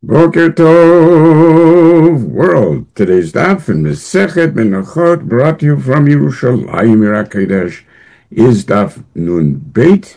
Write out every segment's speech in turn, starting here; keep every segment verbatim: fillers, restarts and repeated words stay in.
Boker Tov, world. Today's daf in Masechet Menachot, brought to you from Yerushalayim Kodesh, is daf Nun Beit.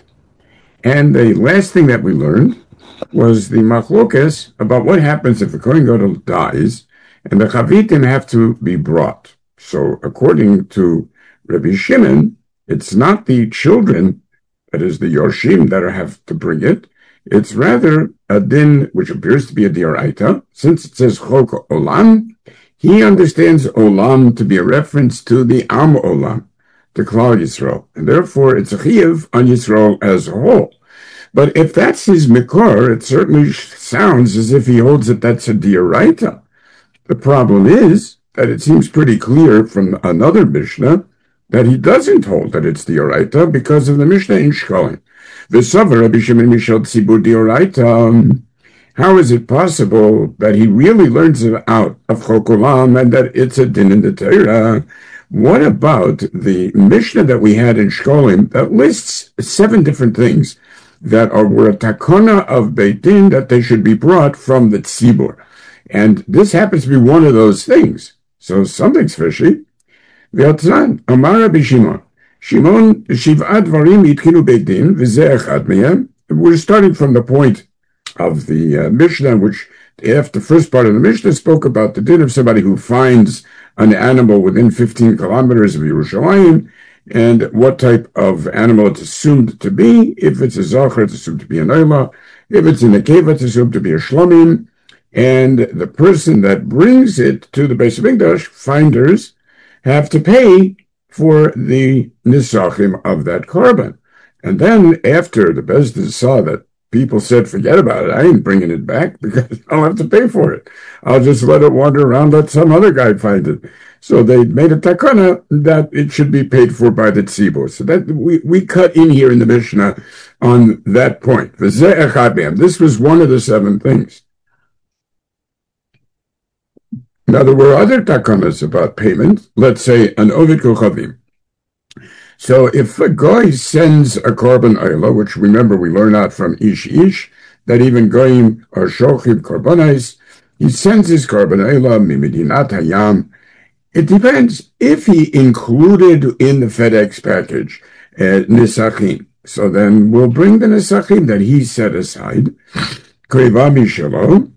And the last thing that we learned was the machlokas about what happens if the Kohen Gadol dies and the chavitim have to be brought. So according to Rabbi Shimon, it's not the children, that is the Yorshim, that have to bring it. It's rather a din which appears to be a dioraita. Since it says chok olam, he understands olam to be a reference to the am olam, to Klal Yisrael, and therefore it's a chiyuv on Yisrael as a whole. But if that's his mikor, it certainly sounds as if he holds that that's a dioraita. The problem is that it seems pretty clear from another Mishnah that he doesn't hold that it's dioraita because of the Mishnah in Shkolim. V'savar Rabbi Shimon Mishal Tzibur dioraita. How is it possible that he really learns it out of Chok Olam and that it's a din in the Torah? What about the Mishnah that we had in Shkolim that lists seven different things that are were a takona of Beit Din that they should be brought from the Tzibur? And this happens to be one of those things. So something's fishy. V'yatzran, Amar Rabbi Shimon. Shimon, Shiv'at Dvarim Yitchinu Beit Din, v'zeh echad mehem. We're starting from the point of the uh, Mishnah, which after the first part of the Mishnah spoke about the din of somebody who finds an animal within fifteen kilometers of Yerushalayim, and what type of animal it's assumed to be. If it's a zachar, it's assumed to be an oila. If it's a nekeva, it's assumed to be a shlomim. And the person that brings it to the Beis Hamikdash, finders, have to pay for the nisachim of that korban. And then after the Beis Din saw that people said, forget about it, I ain't bringing it back because I'll have to pay for it. I'll just let it wander around, let some other guy find it. So they made a takana that it should be paid for by the tzibur. So that we, we cut in here in the Mishnah on that point. This was one of the seven things. Now, there were other takanas about payment. Let's say an ovid kochavim. So if a guy sends a korban oila, which remember we learn out from Ish Ish, that even goyim are shochim korbanais, he sends his korban oila mimedinat hayam. It depends if he included in the FedEx package uh, nisachim. So then we'll bring the nisachim that he set aside. Kreva mishalo.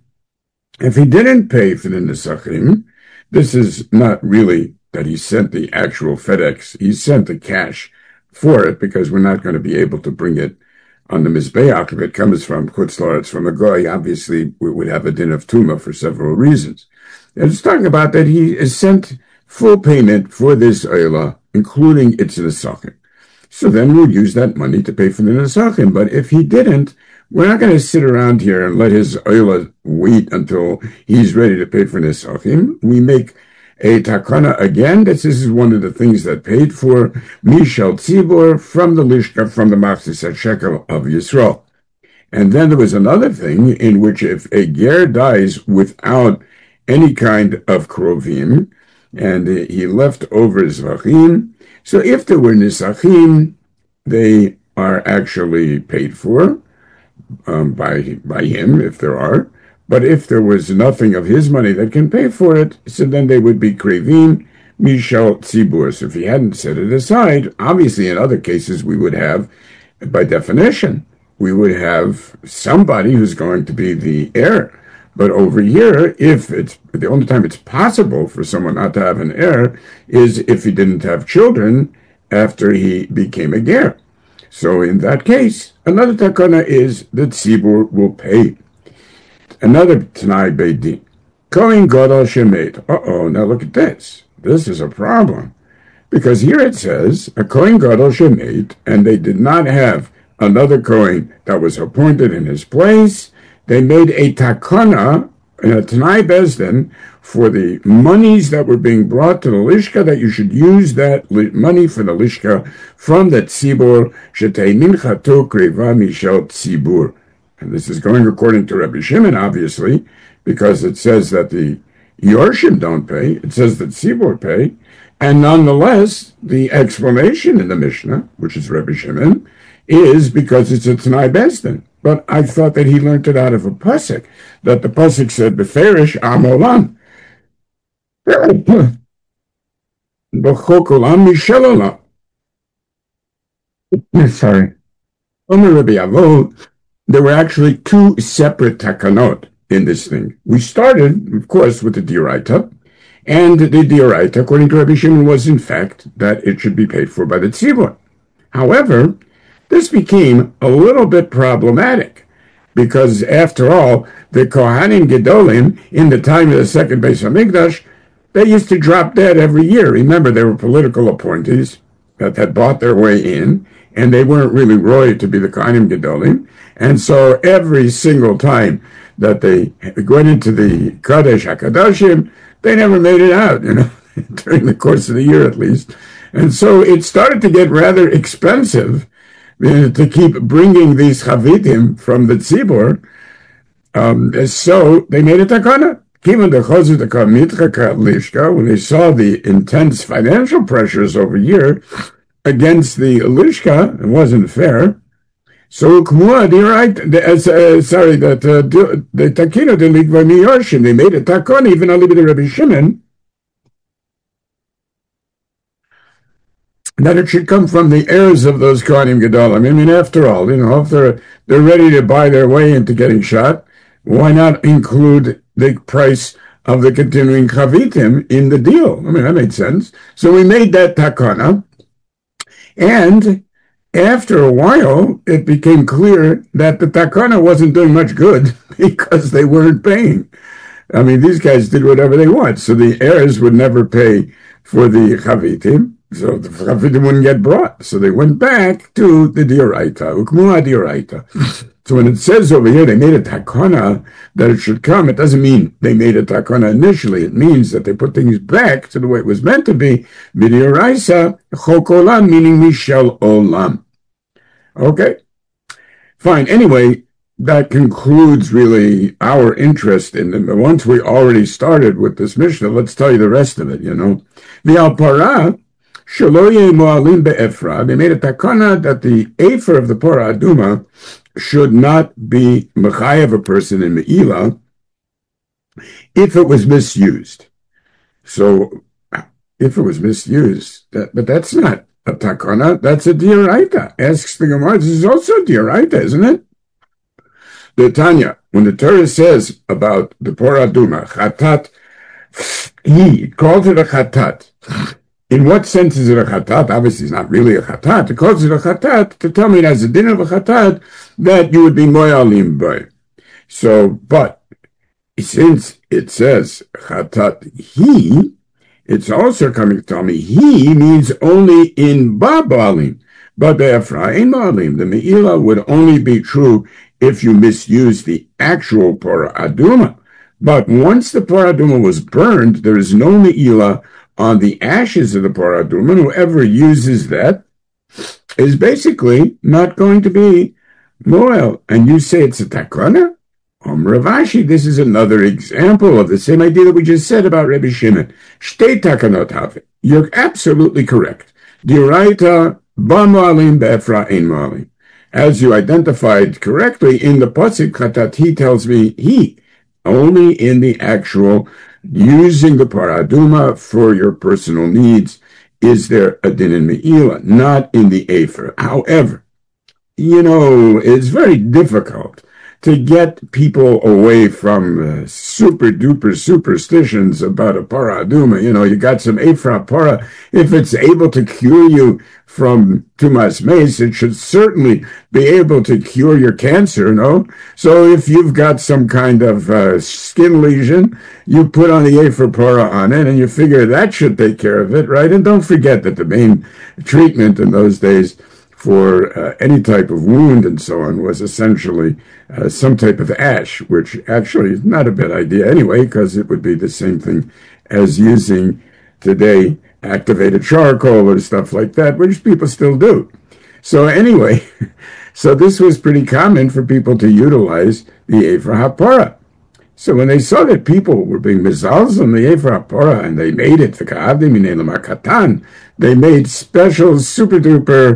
If he didn't pay for the nisachim, this is not really that he sent the actual FedEx. He sent the cash for it because we're not going to be able to bring it on the Mizbeach. If it comes from Chutz La'aretz, from a goy, obviously we would have a din of Tuma for several reasons. And it's talking about that he has sent full payment for this oila, including its nisachim. So then we'll use that money to pay for the nisachim. But if he didn't, we're not going to sit around here and let his oila wait until he's ready to pay for nisachim. We make a takana again. This is one of the things that paid for Mishal Tzibur from the Lishka, from the Machzis Shekel of Yisrael. And then there was another thing in which if a ger dies without any kind of krovim, and he left over zvachim, so if there were nisachim, they are actually paid for um, by by him, if there are. But if there was nothing of his money that can pay for it, so then they would be krevim mishal tzibur. So if he hadn't set it aside, obviously in other cases we would have, by definition, we would have somebody who's going to be the heir. But over here, if it's the only time it's possible for someone not to have an heir is if he didn't have children after he became a ger. So in that case, another takana is that tzibur will pay. Another Tanai Beit Din. Kohen Gadol shemet. Uh-oh, now look at this. This is a problem. Because here it says, a Kohen Gadol shemet, and they did not have another Kohen that was appointed in his place. They made a takana, a Tanai Beis Din, for the monies that were being brought to the Lishka, that you should use that money for the Lishka from the Tzibur, Shetei minchato kreva mishal Tzibur. And this is going according to Rabbi Shimon, obviously, because it says that the Yorshim don't pay. It says that Tzibur pay. And nonetheless, the explanation in the Mishnah, which is Rabbi Shimon, is because it's a Tanai Beis Din. But I thought that he learned it out of a pasuk, that the pasuk said, "Beferish am olam, b'chok olam mishel olam." Sorry. Omer Rabbi Avot, there were actually two separate takanot in this thing. We started, of course, with the Dioraita, and the Dioraita, according to Rabbi Shimon, was in fact that it should be paid for by the Tzibor. However, this became a little bit problematic, because after all, the Kohanim Gedolim, in the time of the second Beis HaMikdash, they used to drop dead every year. Remember, they were political appointees that had bought their way in, and they weren't really roy to be the Kohanim Gedolim. And so every single time that they went into the Kadesh HaKadoshim, they never made it out, you know, during the course of the year at least. And so it started to get rather expensive uh, to keep bringing these chavitim from the Tzibor. Um, so they made a takana. When they saw the intense financial pressures over here against the Lishka, it wasn't fair. So, right, uh, sorry, that uh, the Takino de Ligva Miyoshim, they made a takon, even Ali b'de Rabbi Shimon, that it should come from the heirs of those Kohanim Gedolim. I mean, after all, you know, if they're, they're ready to buy their way into getting shot, why not include the price of the continuing chavitim in the deal? I mean, that made sense. So we made that takana, and after a while, it became clear that the takana wasn't doing much good because they weren't paying. I mean, these guys did whatever they want, so the heirs would never pay for the chavitim, so the chavitim wouldn't get brought. So they went back to the dioraita, ukmua dioraita. So when it says over here they made a takana that it should come, it doesn't mean they made a takana initially. It means that they put things back to the way it was meant to be. B'dioraisa chok olam, meaning mishel olam. Okay, fine. Anyway, that concludes really our interest in them. Once we already started with this Mishnah, let's tell you the rest of it, you know. The Alpara, Shaloye Moalim Be'efra, they made a takana that the Efer of the Pora Aduma should not be mechayev a person in Me'ila if it was misused. So, if it was misused, that, but that's not a takana, that's a dioraita. Asks the Gemara, this is also a dioraita, isn't it? The Tanya, when the Torah says about the Pora Aduma, chatat, he calls it a chatat. In what sense is it a chatat? Obviously, it's not really a chatat. It calls it a chatat to tell me it has a din of a chatat that you would be moyalim by. So, but since it says chatat he, it's also coming to tell me he means only in babalim. But be'efra in babalim. The me'ila would only be true if you misuse the actual Pora Aduma. But once the Pora Aduma was burned, there is no me'ila on the ashes of the Pora Aduma. Whoever uses that is basically not going to be moel. And you say it's a takana? Om Rav Ashi, this is another example of the same idea that we just said about Rabbi Shimon. Shtei takanot have. You're absolutely correct. Dioraita ba moalim be'efra ein moalim. As you identified correctly in the pasuk chatat, he tells me he only in the actual using the Pora Aduma for your personal needs is there a din in me'ila, not in the Efer. However, you know, it's very difficult to get people away from uh, super duper superstitions about a Pora Aduma. You know, you got some Ephra Pora. If it's able to cure you from Tumas Mace, it should certainly be able to cure your cancer, no? So if you've got some kind of uh, skin lesion, you put on the Ephra Pora on it, and you figure that should take care of it, right? And don't forget that the main treatment in those days for uh, any type of wound and so on was essentially uh, some type of ash, which actually is not a bad idea anyway, because it would be the same thing as using today activated charcoal or stuff like that, which people still do. So anyway, so this was pretty common for people to utilize the Ephra HaPora. So when they saw that people were being mizalz on the Ephra HaPora and they made it, they made special super duper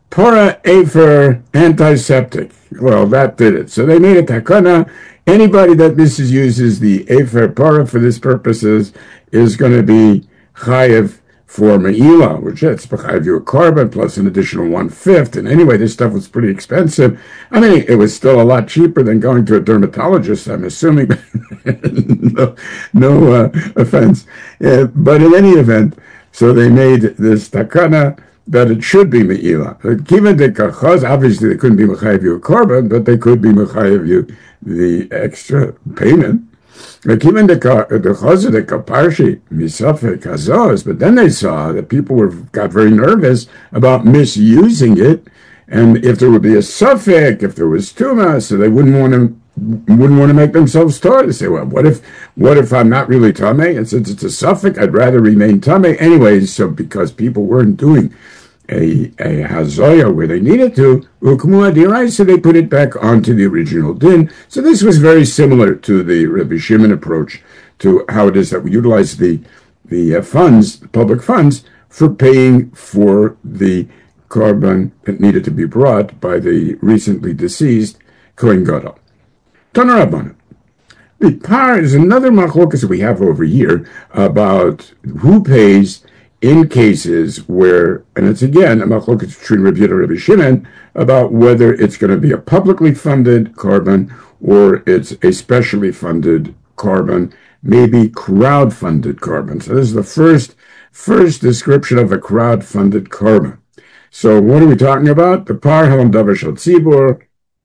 Para Afer antiseptic. Well, that did it. So they made a takana. Anybody that misuses the Afer para for this purposes is going to be chayev for me'ila, which is chayev you a carbon plus an additional one-fifth. And anyway, this stuff was pretty expensive. I mean, it was still a lot cheaper than going to a dermatologist, I'm assuming. no no uh, offense. Uh, but in any event, so they made this takana that it should be me'ila. Given the kachaz, obviously they couldn't be mechayev you a carbon, but they could be mechayev you the extra payment. Given the chaz the kaparshi misafek kazos, but then they saw that people were got very nervous about misusing it, and if there would be a suffix, if there was tuma, so they wouldn't want to wouldn't want to make themselves tar. They say, well, what if what if I'm not really tamei? And since it's a suffix, I'd rather remain tamei anyways. So because people weren't doing a a hazoya where they needed to, so they put it back onto the original din. So this was very similar to the Rabbi Shimon approach to how it is that we utilize the the uh, funds, the public funds, for paying for the carbon that needed to be brought by the recently deceased Kohen Gadol. Tanarabbanan. The par is another machlokas we have over here about who pays in cases where, and it's again a machlokas between Rabbi Yehuda and Rabbi Shimon about whether it's going to be a publicly funded carbon or it's a specially funded carbon, maybe crowd-funded carbon. So this is the first first description of a crowd-funded carbon. So what are we talking about? The par halam davar shel tzibur,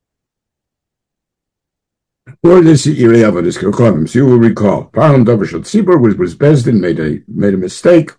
or the Seirei Avodas Kochanim. So you will recall, par halam davar shel tzibur was was Bezdin made a made a mistake.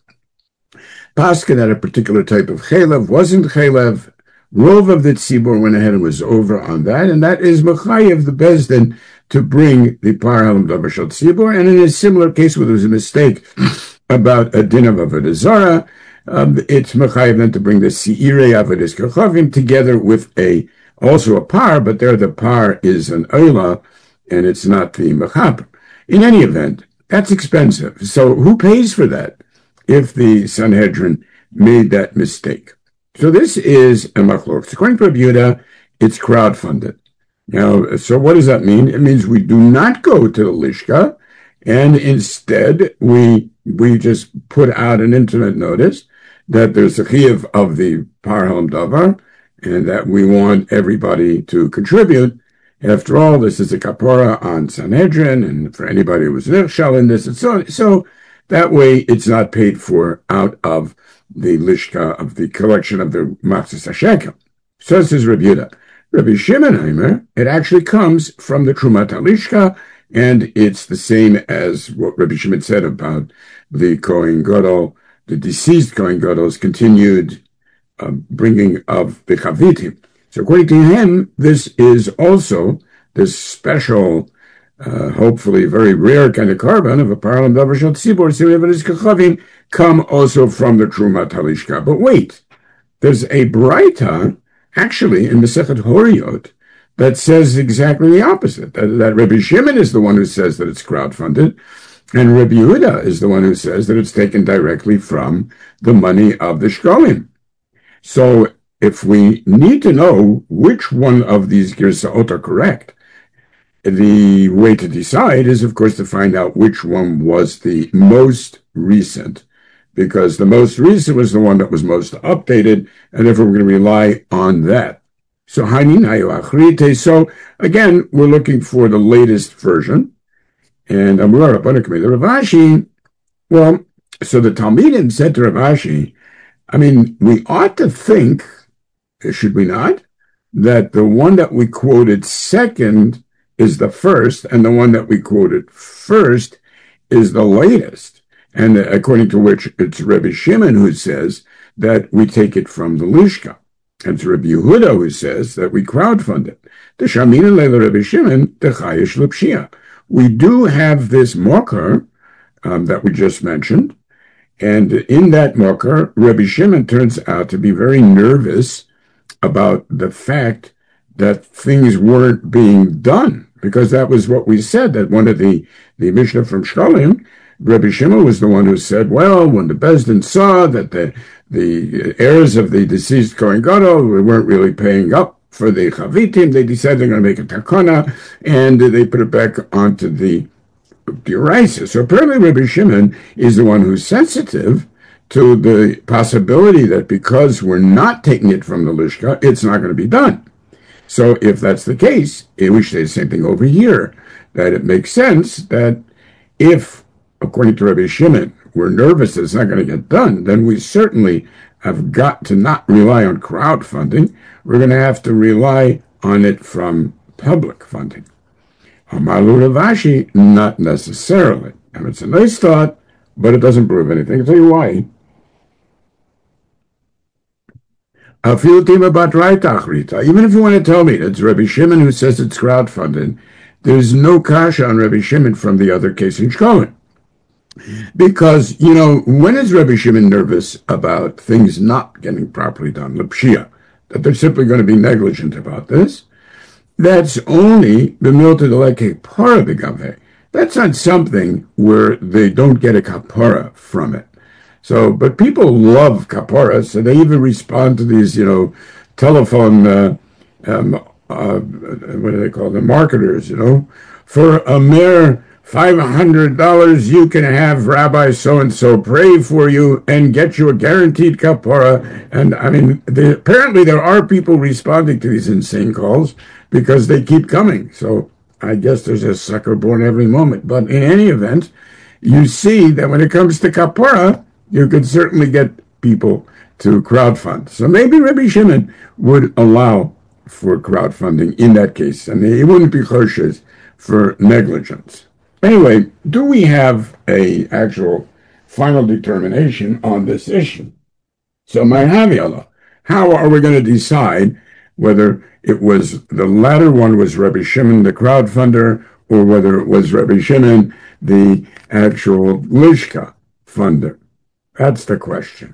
Paskin had a particular type of chalev, wasn't chalev. Rov of the tzibur went ahead and was over on that, and that is mechayev the Bezdin to bring the par halam davar shel tzibur. And in a similar case where there was a mistake about a din of avodah zara, um, it's mechayev then to bring the Seirei Avodas Kochavim together with a also a par, but there the par is an oila, and it's not the mechaper. In any event, that's expensive. So who pays for that if the Sanhedrin made that mistake? So this is a machlok. According to Rabbi Yehuda, it's crowdfunded. Now, so what does that mean? It means we do not go to the lishka, and instead we we just put out an internet notice that there's a chiyuv of the par halam davar, and that we want everybody to contribute. After all, this is a kapara on Sanhedrin, and for anybody who was nirshal in this, and so so that way it's not paid for out of the lishka of the collection of the machzis hashekel. So says Rabbi Yehuda. Rabbi Shimon Aimer, it actually comes from the Trumat HaLishka, and it's the same as what Rabbi Shimon said about the Kohen Gadol, the deceased Kohen Gadol's continued uh, bringing of the Chavitim. So according to him, this is also this special, uh, hopefully very rare kind of carbon of a par halam davar shel tzibur, Seirei Avodas Kochavim, come also from the Trumat HaLishka. But wait, there's a braita actually in Masechet Horiot that says exactly the opposite, that, that Rabbi Shimon is the one who says that it's crowdfunded, and Rabbi Yehuda is the one who says that it's taken directly from the money of the shkolim. So if we need to know which one of these girsaot are correct, the way to decide is, of course, to find out which one was the most recent, because the most recent was the one that was most updated, and therefore we're going to rely on that. So, so again, we're looking for the latest version. And the Rav Ashi, well, so the Talmidim said to Rav Ashi, I mean, we ought to think, should we not, that the one that we quoted second is the first, and the one that we quoted first is the latest. And according to which it's Rabbi Shimon who says that we take it from the Lishka. And it's Rabbi Yehuda who says that we crowdfund it. The Shamina Leila Rabbi Shimon, the Chayish L'Pshia. We do have this marker um, that we just mentioned. And in that marker, Rabbi Shimon turns out to be very nervous about the fact that things weren't being done. Because that was what we said, that one of the, the Mishnah from Shkolim, Rabbi Shimon was the one who said, well, when the Bezdin saw that the the heirs of the deceased Kohen Gadol weren't really paying up for the Chavitim, they decided they're going to make a takana, and they put it back onto the Deraisa. So apparently Rabbi Shimon is the one who's sensitive to the possibility that because we're not taking it from the Lishka, it's not going to be done. So if that's the case, we should say the same thing over here, that it makes sense that if, according to Rabbi Shimon, we're nervous that it's not going to get done, then we certainly have got to not rely on crowdfunding. We're going to have to rely on it from public funding. Amalu Rav Ashi, not necessarily. And it's a nice thought, but it doesn't prove anything. I'll tell you why. Even if you want to tell me that it's Rabbi Shimon who says it's crowdfunded, there's no kasha on Rabbi Shimon from the other case in Shkolen. Because, you know, when is Rabbi Shimon nervous about things not getting properly done, l'pshia, that they're simply going to be negligent about this? That's only the milta deleke kapara begave. That's not something where they don't get a kapara from it. So, but people love kapara, so they even respond to these, you know, telephone, uh, um, uh, what do they call them, marketers, you know, for a mere five hundred dollars, you can have Rabbi so-and-so pray for you and get you a guaranteed kapara. And I mean, they, apparently there are people responding to these insane calls because they keep coming. So I guess there's a sucker born every moment. But in any event, you see that when it comes to kapara, you could certainly get people to crowdfund. So maybe Rabbi Shimon would allow for crowdfunding in that case, and he wouldn't be choshes for negligence. Anyway, do we have a actual final determination on this issue? So, my Haviala, how are we going to decide whether it was the latter one was Rabbi Shimon, the crowdfunder, or whether it was Rabbi Shimon, the actual Lishka funder? That's the question.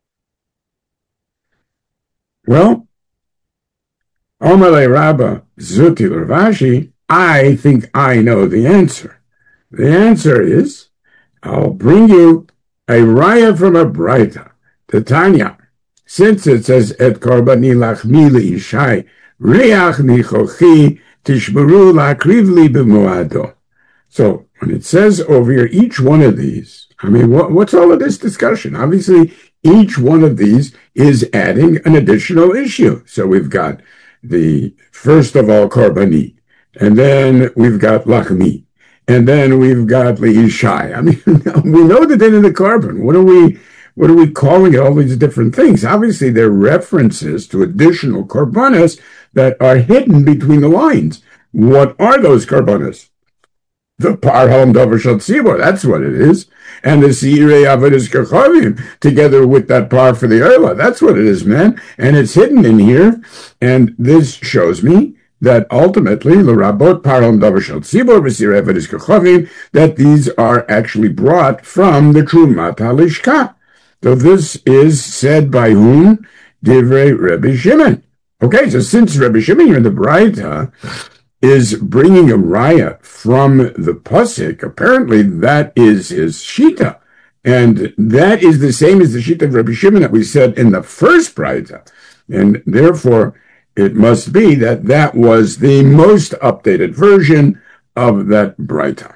Well, Omalei Rabba Zuti Rav Ashi, I think I know the answer. The answer is, I'll bring you a raya from a braita, Tanya. Since it says, Et korbani lachmi leishai, reach nichochi, tishmeru lakrivli b'moado. So, when it says over here, each one of these, I mean, what, what's all of this discussion? Obviously, each one of these is adding an additional issue. So we've got the, first of all, korbani, and then we've got lachmi. And then we've got Leishai. I mean, we know the din of the carbon. What are we what are we calling it? All these different things. Obviously, they're references to additional karbanas that are hidden between the lines. What are those karbanas? The par hom davar shel tzibor, that's what it is. And the seirei avodas kachavim, together with that par for the erla. That's what it is, man. And it's hidden in here. And this shows me that ultimately, l'rabot parom davar shel tzibor v'sirei avodas kachavim, that these are actually brought from the Trumat HaLishka. So this is said by whom? Divrei Rabbi Shimon. Okay, so since Rabbi Shimon here in the Braita is bringing a raya from the pasuk, apparently that is his shita, and that is the same as the shita of Rabbi Shimon that we said in the first Braita, and therefore it must be that that was the most updated version of that Braita.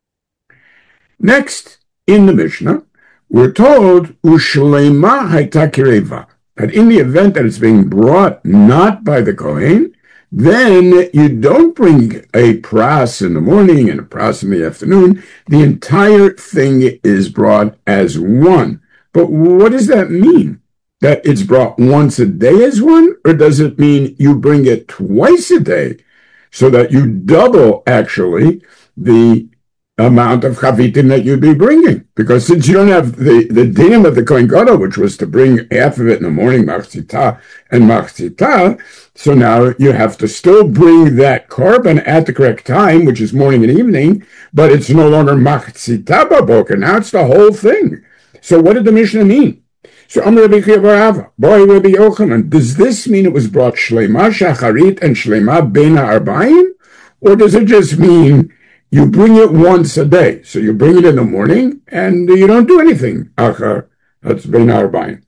Next, in the Mishnah, we're told, Ushleima hayta kireva, that in the event that it's being brought not by the Kohen, then you don't bring a pras in the morning and a pras in the afternoon. The entire thing is brought as one. But what does that mean? That it's brought once a day as one? Or does it mean you bring it twice a day so that you double, actually, the amount of chavitim that you'd be bringing? Because since you don't have the, the dinim of the Kohen Gadol, which was to bring half of it in the morning, machzita and machzita, so now you have to still bring that carbon at the correct time, which is morning and evening, but it's no longer machzita baboker. Now it's the whole thing. So what did the Mishnah mean? So Amar Rabbi Chiya bar Ava, boy Rabbi Yochanan, does this mean it was brought shlema shacharit and shlema bein ha'arbaim? Or does it just mean you bring it once a day. So you bring it in the morning and you don't do anything. Achar, that's bein ha'arbaim.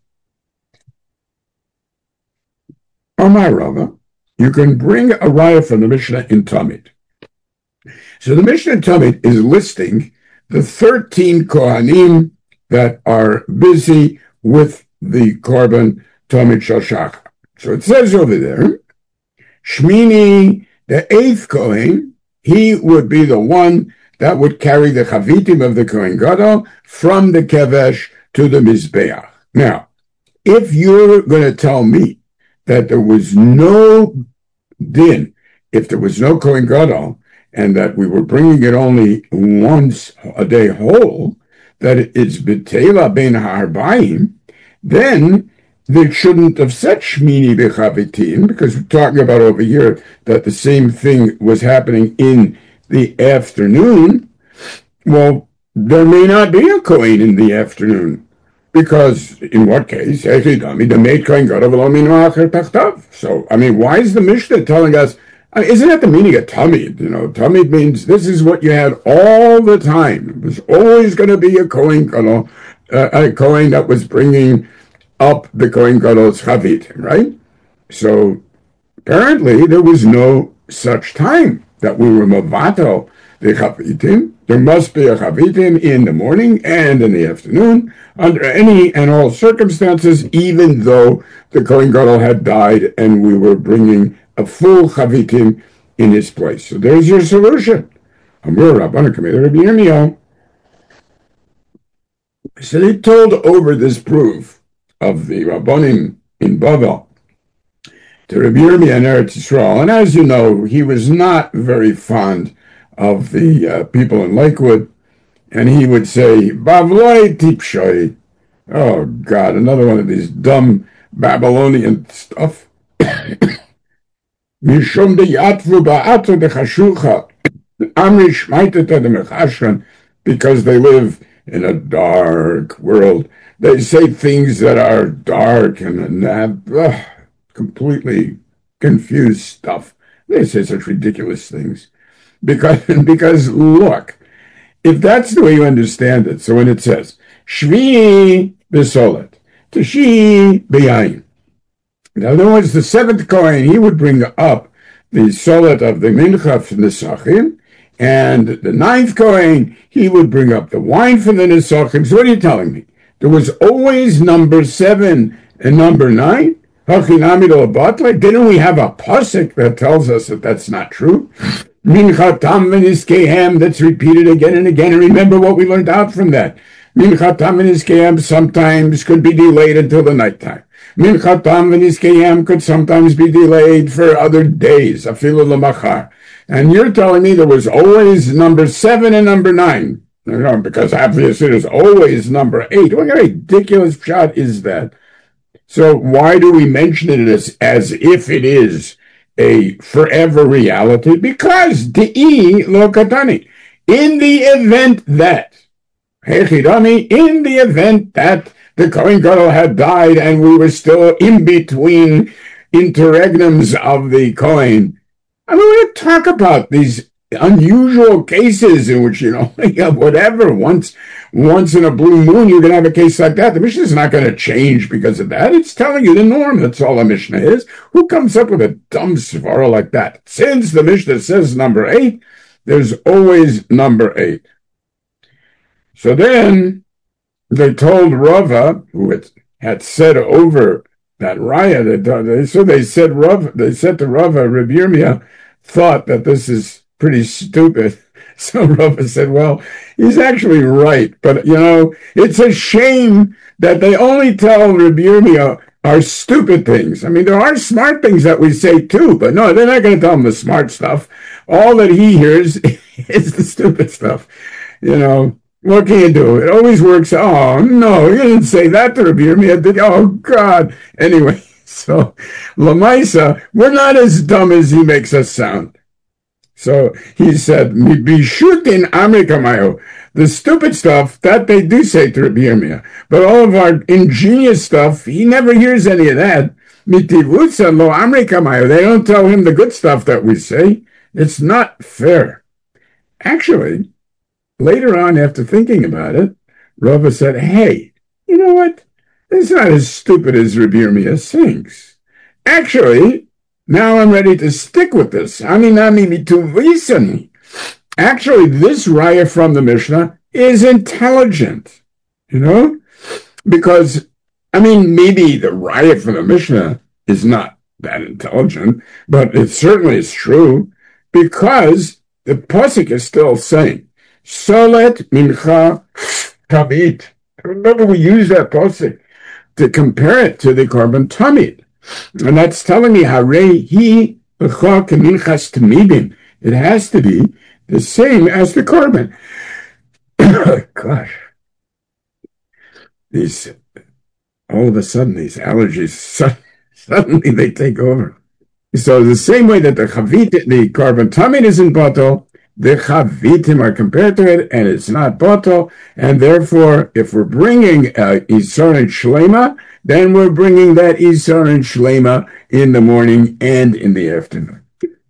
Amar Rava, you can bring a raya from the Mishnah in Tamid. So the Mishnah in Tamid is listing the thirteen Kohanim that are busy with the Korban Tamid Shel Shachar. So it says over there, Shmini, the eighth Kohen, he would be the one that would carry the Chavitim of the Kohen Gadol from the Kevesh to the Mizbeach. Now, if you're going to tell me that there was no din, if there was no Kohen Gadol, and that we were bringing it only once a day whole, that it's B'Tela Ben Ha'arbaim, then they shouldn't have said Shmini B'Chavitim, because we're talking about over here that the same thing was happening in the afternoon. Well, there may not be a Kohen in the afternoon, because in what case, so, I mean, why is the Mishnah telling us, I mean, isn't that the meaning of Tamid? You know, Tamid means this is what you had all the time. It was always going to be a Kohen Gadol, uh, a Kohen that was bringing up the Kohen Gadol's Chavit, right? So apparently there was no such time that we were Mavato the Chavitim. There must be a Chavitim in the morning and in the afternoon under any and all circumstances, even though the Kohen Gadol had died and we were bringing a full Chavitim in his place. So there's your solution. So they told over this proof of the Rabbanim in Bavel to Rabbi Yirmiyah and Eretz Yisrael. And as you know, he was not very fond of the uh, people in Lakewood. And he would say, Bavloi tipshoi. Oh, God, another one of these dumb Babylonian stuff. Mishum de yatvu ba'ato de chashucha. Amri shmaiteta de mechashran. Because they live in a dark world. They say things that are dark and have uh, completely confused stuff. They say such ridiculous things. Because, because look, if that's the way you understand it, so when it says, Shvi b'solet, Tashi b'yayin. In other words, the seventh Kohen, he would bring up the solet of the mincha from the Nesachim, and the ninth Kohen, he would bring up the wine from the Nesachim. So what are you telling me? There was always number seven and number nine? Didn't we have a pasuk that tells us that that's not true? Minchatam v'niskehem, that's repeated again and again. And remember what we learned out from that. Minchatam v'niskehem sometimes could be delayed until the nighttime. Minchatam v'niskehem could sometimes be delayed for other days, afilu l'machar. And you're telling me there was always number seven and number nine. Because obviously there's always number eight. What kind of ridiculous shot is that? So why do we mention it as, as if it is a forever reality? Because di'i lo katani. In the event that, hechidami, in the event that the Kohen Gadol had died and we were still in between interregnums of the Kohen. I mean, we talk about these unusual cases in which, you know, whatever, once once in a blue moon, you're going to have a case like that. The Mishnah is not going to change because of that. It's telling you the norm. That's all a Mishnah is. Who comes up with a dumb svara like that? Since the Mishnah says number eight, there's always number eight. So then they told Rava, who had, had said over that raya, that, so they said Rava, they said to Rava, Rabbi Yirmiyah thought that this is pretty stupid. So Rava said, well, he's actually right. But, you know, it's a shame that they only tell Rabbi Yirmiyah our stupid things. I mean, there are smart things that we say too, but no, they're not going to tell him the smart stuff. All that he hears is the stupid stuff. You know, what can you do? It always works. Oh, no, you didn't say that to Rabbi Yirmiyah, did you? Oh, God. Anyway, so Lamaisa, we're not as dumb as he makes us sound. So he said, "Bishutin Amerikamayo," the stupid stuff that they do say to Rabbi Yirmiyah, but all of our ingenious stuff, he never hears any of that. Mitivutza lo Amerikamayo. They don't tell him the good stuff that we say. It's not fair. Actually, later on, after thinking about it, Rava said, hey, you know what? It's not as stupid as Rabbi Yirmiyah thinks. Actually, now I'm ready to stick with this. Ani nami mituvisani. Actually, this raya from the Mishnah is intelligent, you know? Because, I mean, maybe the raya from the Mishnah is not that intelligent, but it certainly is true because the pasuk is still saying, Solet mincha tamid. Remember, we use that pasuk to compare it to the korban tamid. And that's telling me, Hare hi minchas tamidim. It has to be the same as the korban. Gosh. These, all of a sudden, these allergies, suddenly they take over. So the same way that the chavit, the korban tamid isn't bottle, the chavitim are compared to it, and it's not bottle, and therefore, if we're bringing uh, Isar and Shlema, then we're bringing that Isar and Shlema in the morning and in the afternoon.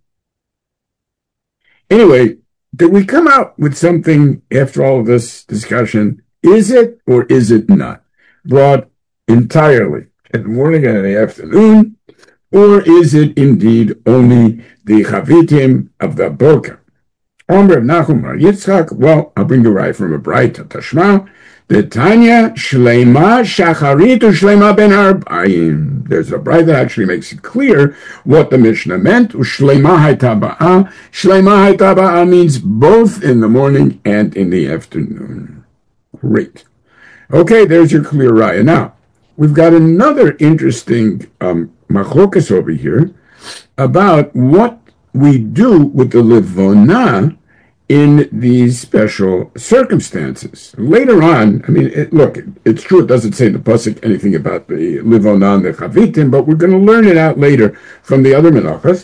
Anyway, did we come out with something after all of this discussion? Is it or is it not brought entirely in the morning and in the afternoon, or is it indeed only the chavitim of the boker? Omer Nachum Bar Yitzchak, well, I'll bring you right from a Braita Tashma. The Tanya Shlema Shacharit Shlema Ben Arbaim. There's a Braita that actually makes it clear what the Mishnah meant. Shlema Haytaba'a. Shlema Haytaba'a means both in the morning and in the afternoon. Great. Okay, there's your clear raya. Now, we've got another interesting um, machlokas over here about what we do with the Livona in these special circumstances. Later on, I mean, it, look, it, it's true, it doesn't say in the pasuk anything about the Livona and the Chavitim, but we're going to learn it out later from the other Menachos,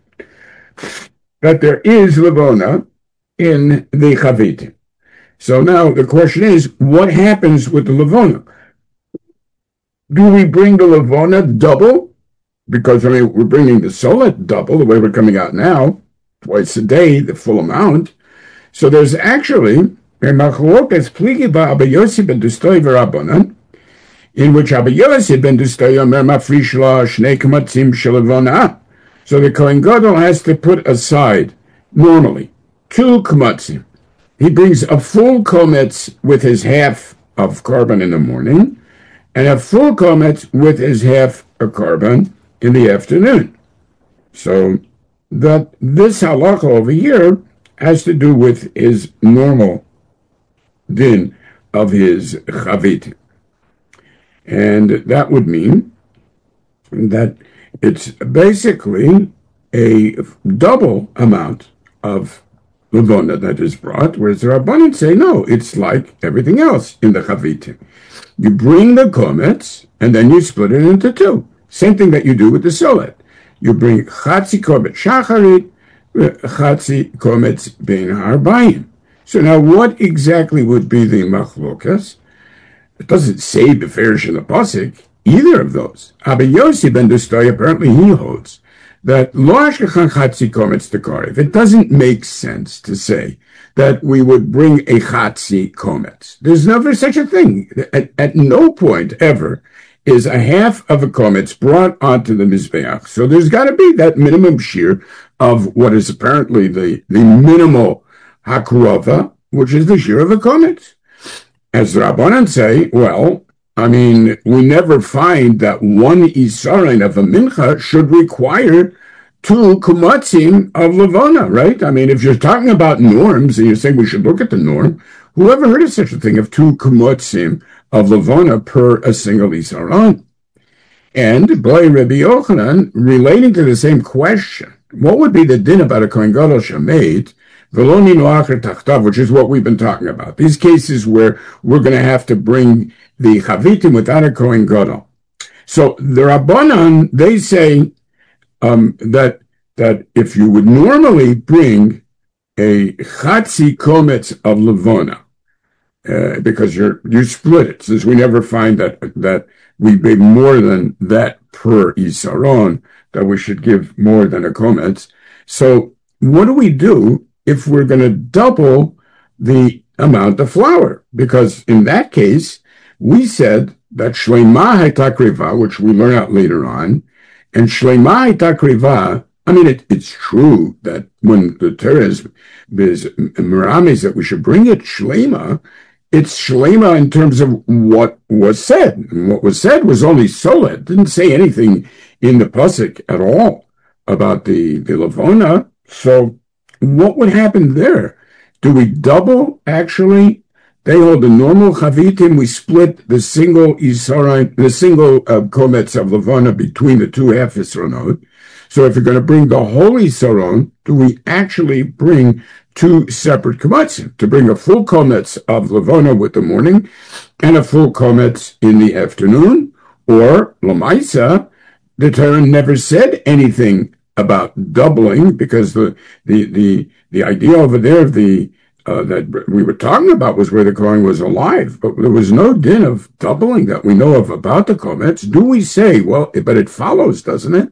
that there is Livona in the Chavitim. So now the question is, what happens with the Livona? Do we bring the Livona double? Because, I mean, we're bringing the Solet double, the way we're coming out now, twice a day, the full amount. So there's actually a machlokas pligi ba Abba Yossi ben Dustoy v'Rabbanan, in which Abba Yossi ben Dustoy omer mafrish la shnei kamatzim shelavona. So the Kohen Gadol has to put aside, normally, two kamatzim. He brings a full kometz with his half of korban in the morning, and a full kometz with his half of korban in the afternoon. So that this halacha over here has to do with his normal din of his chavit. And that would mean that it's basically a double amount of levona that is brought, whereas the Rabbanan say, no, it's like everything else in the chavitim. You bring the kometz, and then you split it into two. Same thing that you do with the solet. You bring chatzi kometz shacharit, chatzi kometz bein harbayim. So now what exactly would be the machlokas? It doesn't say beferish in the pasuk, either of those. Abba Yossi ben Dustoy, apparently he holds that lo hashkachan chatzi kometz tekarev. It doesn't make sense to say that we would bring a chatzi kometz. There's never such a thing. At, at no point ever is a half of a kometz brought onto the mizbeach. So there's got to be that minimum shear of what is apparently the, the minimal hakrova, which is the shear of a kometz. As the Rabbanan say, well, I mean, we never find that one isarin of a mincha should require two kumatzim of levana, right? I mean, if you're talking about norms and you're saying we should look at the norm, whoever heard of such a thing of two kumatzim of levana per a single isaron? And by Rabbi Yochanan, relating to the same question, what would be the din about a kohen gadol shemayit, veloni noacher tachtav, which is what we've been talking about. These cases where we're going to have to bring the chavitim without a kohen gadol. So the Rabbanan, they say um, that that if you would normally bring a chatzi kometz of levona, uh, because you're you split it, since we never find that that we bring more than that per isaron, that we should give more than a kometz. So what do we do if we're going to double the amount of flour? Because in that case, we said that Shleima Hayta Kriva, which we learn out later on, and Shleima Hayta Kriva, I mean, it, it's true that when the Torah is, is Merames that we should bring it Shleima, it's Shleima in terms of what was said. And what was said was only Sola. It didn't say anything in the Pasuk at all about the, the Levona. So what would happen there? Do we double, actually? They hold the normal chavitim. We split the single isaron, the single uh, kometz of Levana between the two half isronot. So if you're going to bring the whole isaron, do we actually bring two separate kometzim? To bring a full kometz of Levana with the morning and a full kometz in the afternoon? Or, Lamaisa, the Torah never said anything about doubling, because the the the, the idea over there of the Uh, that we were talking about was where the Kohen was alive, but there was no din of doubling that we know of about the Kometz. Do we say, well, but it follows, doesn't it?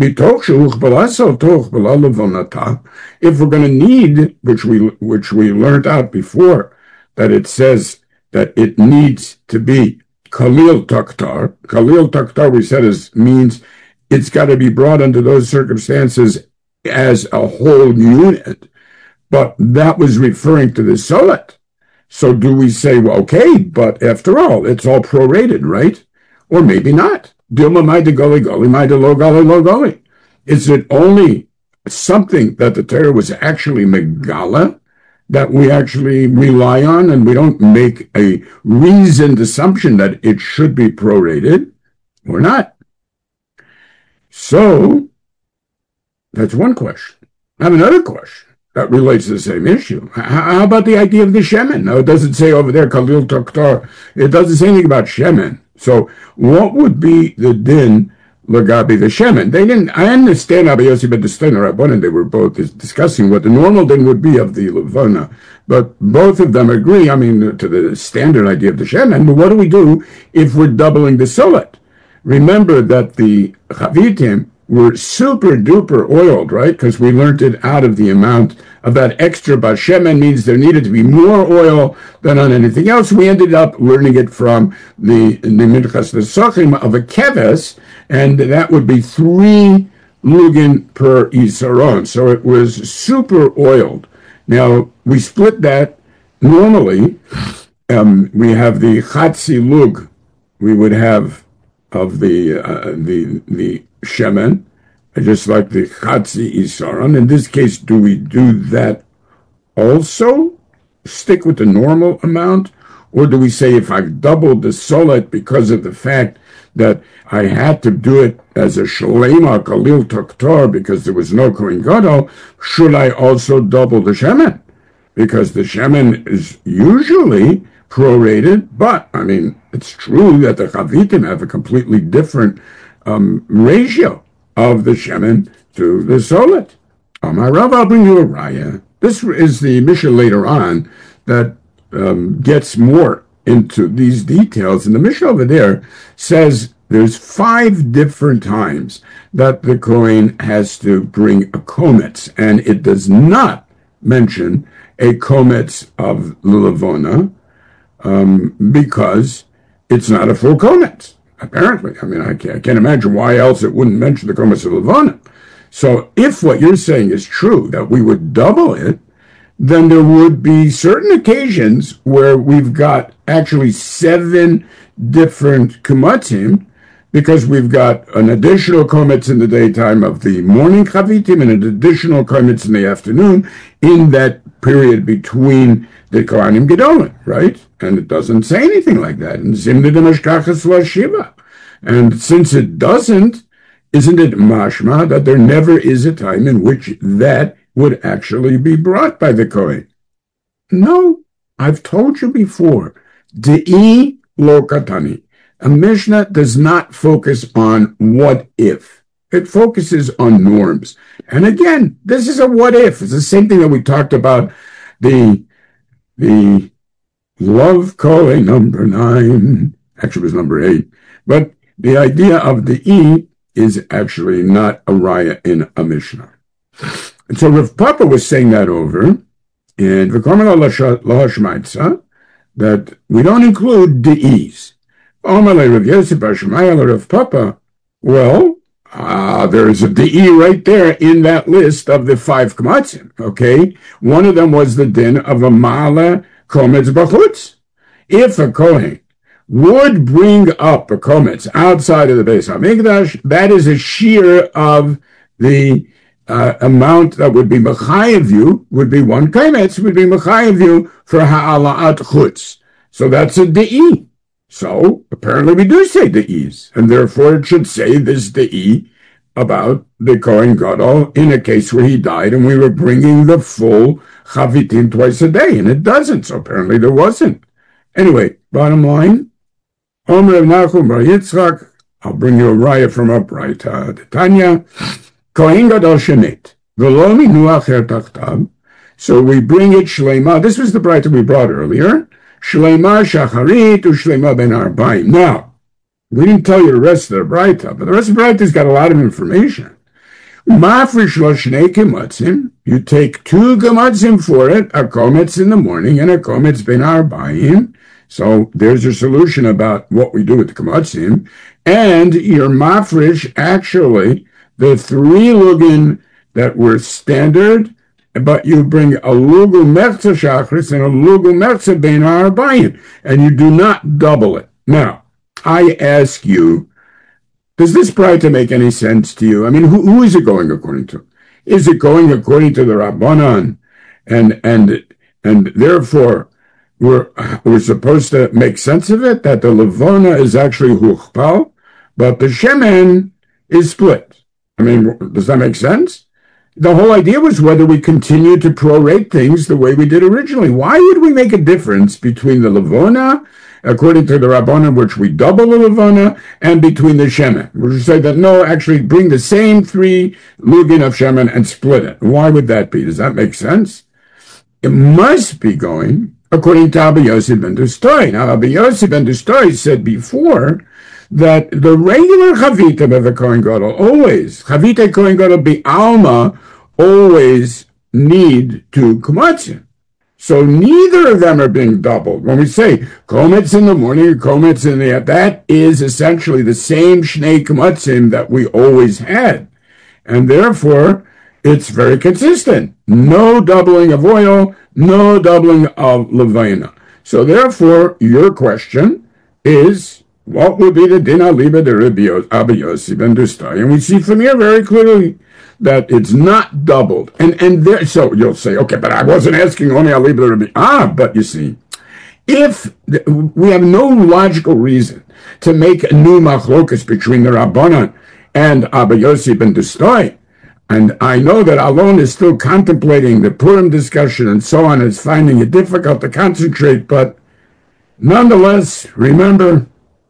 If we're going to need, which we which we learned out before, that it says that it needs to be Khalil Taktar. Khalil Taktar, we said, is means it's got to be brought under those circumstances as a whole unit. But that was referring to the Solet. So do we say, well, okay, but after all, it's all prorated, right? Or maybe not. Dilma maida goli goli, maida lo goli lo goli. Is it only something that the Torah was actually megala, that we actually rely on, and we don't make a reasoned assumption that it should be prorated, or not? So, that's one question. I have another question that relates to the same issue. How about the idea of the Shemen? Now, it doesn't say over there, Khalil Taktar. It doesn't say anything about Shemen. So what would be the din Lagabi the Shemen? They didn't, I understand Rabbi Yossi ben Distin or Rabbanan, they were both discussing what the normal din would be of the Levana, but both of them agree, I mean, to the standard idea of the Shemen. But what do we do if we're doubling the Solet? Remember that the Chavitim were super duper oiled, right? Because we learned it out of the amount of that extra Bashemen means there needed to be more oil than on anything else. We ended up learning it from the, the Minchas Nesochim of a Keves, and that would be three lugin per Isaron. So it was super oiled. Now, we split that normally. Um, we have the Chatzi Lug, we would have of the, uh, the, the Shemen, just like the Chatzi Isaron. In this case, do we do that also? Stick with the normal amount? Or do we say if I've doubled the Solet because of the fact that I had to do it as a Shalema Khalil Taktar because there was no Kohen Gadol, should I also double the Shemen? Because the Shemen is usually prorated, but, I mean, it's true that the Chavitim have a completely different um, ratio of the Shemen to the Solet. Amar Rav, I'll bring you a raya. This is the Mishnah later on that um, gets more into these details. And the Mishnah over there says there's five different times that the Kohen has to bring a kometz, and it does not mention a kometz of Levona um, because it's not a full kometz. Apparently, I mean, I can't, I can't imagine why else it wouldn't mention the Kometz of Levana. So if what you're saying is true, that we would double it, then there would be certain occasions where we've got actually seven different Kometzim, because we've got an additional Kometz in the daytime of the morning Chavitim and an additional Kometz in the afternoon in that period between the Kohanim Gedolim, right? And it doesn't say anything like that. And Zimni de Mashkachas la Shiva. And since it doesn't, isn't it mashma that there never is a time in which that would actually be brought by the Kohen? No, I've told you before. De'i lo katani. A Mishnah does not focus on what if. It focuses on norms. And again, this is a what if. It's the same thing that we talked about the the Love Kohen number nine. Actually, it was number eight. But the idea of the E is actually not a raya in a Mishnah. And so Rav Papa was saying that over, and V'kormana lahashmaitza, that we don't include de'is. Omalei Rav Yosef bar Shemaya Rav Papa, well, uh, there's a de'i right there in that list of the five kamatzim, okay? One of them was the din of a ma'ala kometz b'chutz. If a kohen would bring up a kometz outside of the Beis HaMikdash, that is a shear of the uh, amount that would be mechayev you, would be one kometz, would be mechayev you for ha'ala'at chutz. So that's a de'i. So apparently we do say de'is, and therefore it should say this de'i about the Kohen Gadol in a case where he died and we were bringing the full chavitim twice a day, and it doesn't, so apparently there wasn't. Anyway, bottom line, Omer of Nachum bar Yitzchak, I'll bring you a raya from Upright, the Tanya, Kohen Gadol shemet, v'lo minu acher tachtav, so we bring it shleima. This was the brayta we brought earlier, shleima shacharit u'shleima ben arbaim. Now, we didn't tell you the rest of the brayta, but the rest of the brayta's got a lot of information. Mafrish lo shnei kamatzim, you take two kamatzim for it, a kometz in the morning and a kometz ben arbaim. So there's a solution about what we do with the kamatzim. And your mafrish, actually, the three lugin that were standard, but you bring a lugu merza shachris and a lugu merza ben arbaim, and you do not double it. Now, I ask you, does this brayta make any sense to you? I mean, who, who is it going according to? Is it going according to the Rabbanan? And and and therefore, we're, we're supposed to make sense of it, that the Levona is actually Huchpal, but the Shemen is split. I mean, does that make sense? The whole idea was whether we continue to prorate things the way we did originally. Why would we make a difference between the Levona, according to the Rabbanan, which we double the Levona, and between the Shemen? We should say that, no, actually bring the same three lugin of Shemen and split it. Why would that be? Does that make sense? It must be going according to Abba Yossi ben Dustoi. Now, Abba Yossi ben Dustoi said before that the regular Chavita of the Kohen Gadol, always, Chavita Kohen Gadol be Alma, always need two kamatzim. So neither of them are being doubled. When we say kometz in the morning, kometz in the, that is essentially the same shnei kamatzim that we always had. And therefore, it's very consistent. No doubling of oil, no doubling of levina. So therefore, your question is, what would be the din aliba de Rabbi Yossi ben Dustoi? And we see from here very clearly that it's not doubled. And and there, so you'll say, okay, but I wasn't asking only aliba de Rabbi. Ah, but you see, if we have no logical reason to make a new machlokas between the Rabbanan and Abba Yossi ben Dustoi, and I know that Alon is still contemplating the Purim discussion and so on, is finding it difficult to concentrate, but nonetheless, remember,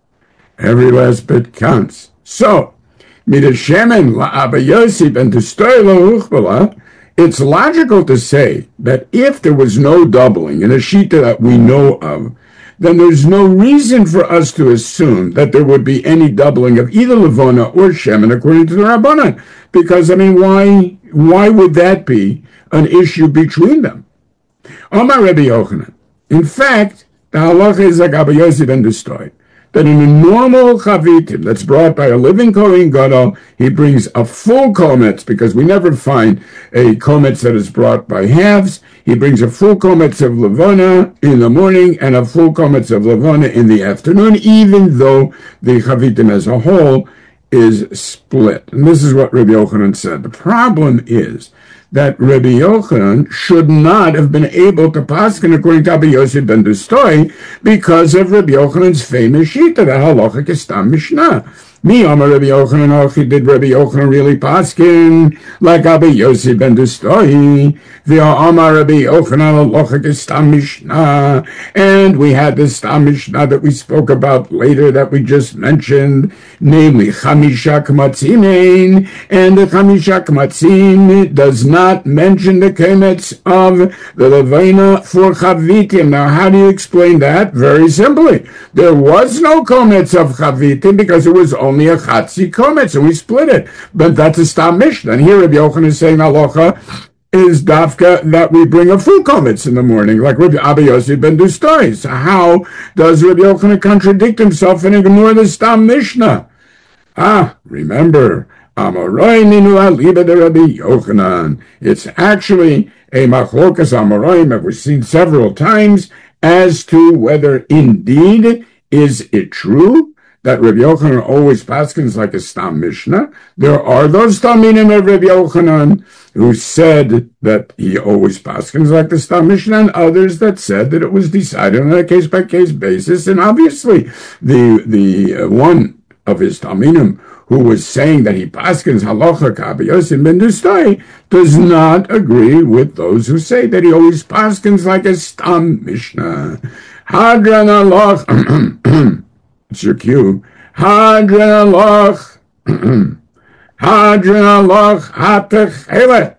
every last bit counts. So, midashemen la'Abba Yossi ben Dustoi lo, it's logical to say that if there was no doubling in a shita that we know of, then there's no reason for us to assume that there would be any doubling of either Levona or Shemen according to the Rabbanan. Because, I mean, why why would that be an issue between them? Omar Rabbi Yochanan. In fact, the halacha is like Abba Yossi ben Dustoi, that in a normal chavitim that's brought by a living Kohen Gadol, he brings a full kometz, because we never find a kometz that is brought by halves. He brings a full kometz of levana in the morning and a full kometz of levana in the afternoon, even though the chavitim as a whole is split. And this is what Rabbi Yochanan said. The problem is that Rabbi Yochanan should not have been able to paskin according to Abba Yossi ben Dustoi because of Rabbi Yochanan's famous shita, the halacha kestam mishnah. Mi Amar Rabbi Yochanan, Achi, did Rabbi Yochanan really paskin like Abba Yossi ben Dustoi? V'ya Amar Rabbi Yochanan halacha kestam mishnah. And we had the stam mishnah that we spoke about later that we just mentioned, namely chamisha kamatzim, and the chamisha kamatzim does not mention the kemetz of the levina for chavitim. Now, how do you explain that? Very simply, there was no kemetz of chavitim because it was only a chatzi kemetz, and we split it. But that's a stam mishnah. And here Rabbi Yochanan is saying halacha is dafka that we bring a full kovetz in the morning, like Rabbi Abba Yossi ben Dustoi. So how does Rabbi Yochanan contradict himself and ignore the Stam Mishnah? Ah, remember, Amorai Ninu Aliba de Rabbi Yochanan. It's actually a machlokas Amoraim that we've seen several times as to whether indeed is it true that Rabbi Yochanan always paskins like a Stam Mishnah. There are those Talmidim of Rabbi Yochanan who said that he always paskins like the Stam Mishnah, and others that said that it was decided on a case-by-case basis. And obviously, the the uh, one of his Talmidim who was saying that he paskins halacha Rabbi Yossi ben Dustoi does not agree with those who say that he always paskins like a Stam Mishnah. Hadran alach. It's your cue. Hadran alach. Hadran alach hatech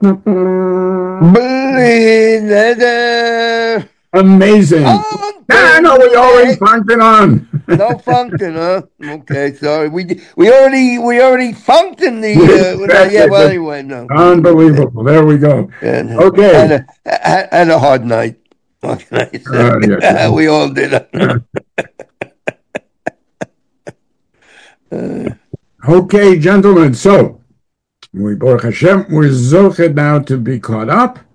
helet. Amazing. Oh, I know we always funked on. No function, huh? Okay, sorry. We we already we already funked in the uh, yeah. Well, anyway, no. Unbelievable. There we go. And, Okay. Had a, had a hard night. What can I say? Uh, yeah. We all did. uh, okay, gentlemen. So we Baruch Hashem, we're zoched now to be caught up.